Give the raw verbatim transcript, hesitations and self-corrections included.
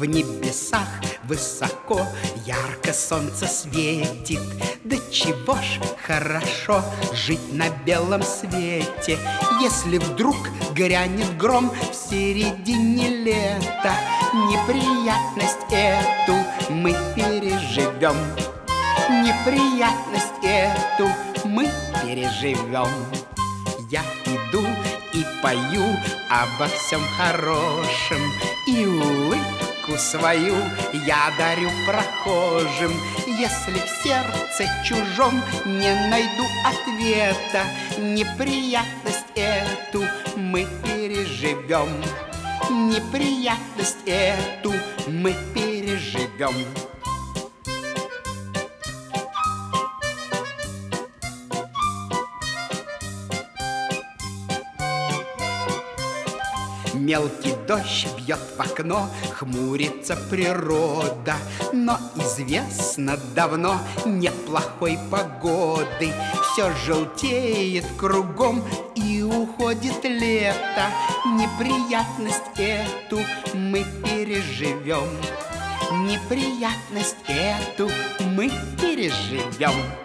В небесах высоко ярко солнце светит. Да чего ж хорошо жить на белом свете, если вдруг грянет гром в середине лета. Неприятность эту мы переживем, неприятность эту мы переживем. Я иду и пою обо всем хорошем, и улыбку свою я дарю прохожим. Если в сердце чужом не найду ответа, неприятность эту мы переживем, неприятность эту мы переживем. Мелкий дождь бьет в окно, хмурится природа, но известно давно неплохой погоды. Все желтеет кругом и уходит лето. Неприятность эту мы переживем, неприятность эту мы переживем.